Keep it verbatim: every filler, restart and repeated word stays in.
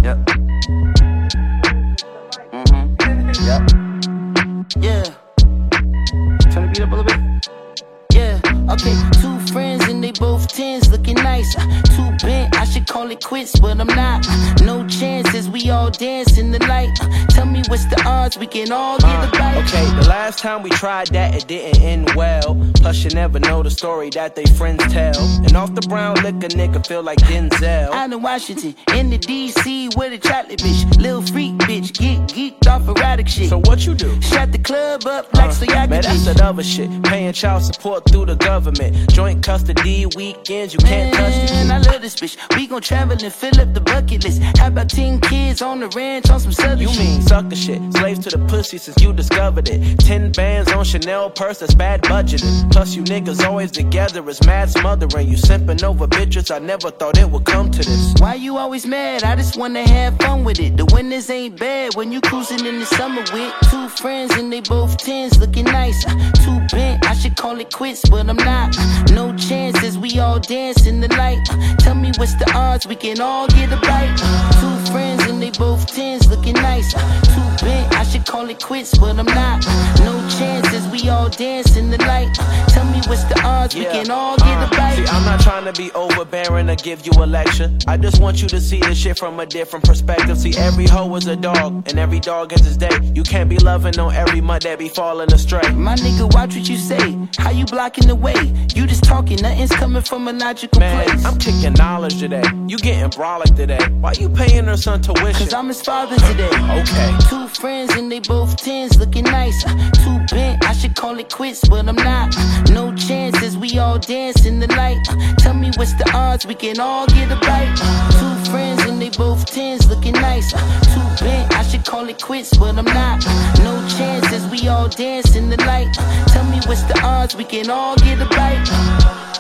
Yep. Mm-hmm. Yep. Yeah. Turn the beat up a little bit. Yeah. Okay, two friends and they both tens, looking nice. Too bent, I should call it quits, but I'm not. No chances, we all dance in the light. Tell me what's the odds, we can all get a bite. Uh, okay, the last time we tried that, it didn't end well. Plus you never know the story that they friends tell. And off the brown liquor, nigga feel like Denzel. Out in Washington, in the D C with a chocolate bitch. Lil freak bitch, get geeked off erratic shit. So what you do? Shut the club up like uh, Soyaka. Man, that's that other shit. Paying child support through the government. Joint custody weekends, you can't touch the Man, I love this bitch. We gon' travel and fill up the bucket list. How about ten kids on the ranch on some southern You shit? mean sucker shit. Slaves to the pussy since you discovered it. Ten bands on Chanel purse, that's bad budgeting. Plus you niggas always together, it's mad smothering. You simping over bitches, I never thought it would come to this. Why you always mad? I just wanna have fun with it. The winters ain't bad when you cruising in the summer with two friends and they both tens, looking nice. Too bent, I should call it quits, but I'm not. No chances, we all dance in the light. Tell me what's the odds, we can all get a bite. Two friends and they both tens, looking nice. Too bent, I should call it quits, but I'm not. No chances, we all dance in the light. Tell me what's the odds, we Yeah. can all get uh, a bite. See, I'm not trying to be overbearing or give you a lecture. I just want you to see this shit from a different perspective. See, every hoe is a dog, and every dog has his day. You can't be loving on every mud that be falling astray. My nigga, watch what you say. How you blocking the way? You just talking, nothing's coming from a logical Man, place. I'm kicking knowledge today. You getting brolic today. Why you paying her son tuition? Cause I'm his father today. Okay. Two friends and they both tens, looking nice. Too bent, I should call it quits, but I'm not. No chances, we all dance in the light. Tell me what's the odds, we can all get a bite. Two friends and they both tens, looking nice. Too bent, I should call it quits, but I'm not. No chances, we all dance in the light. Tell me what's the odds, we can all get a bite.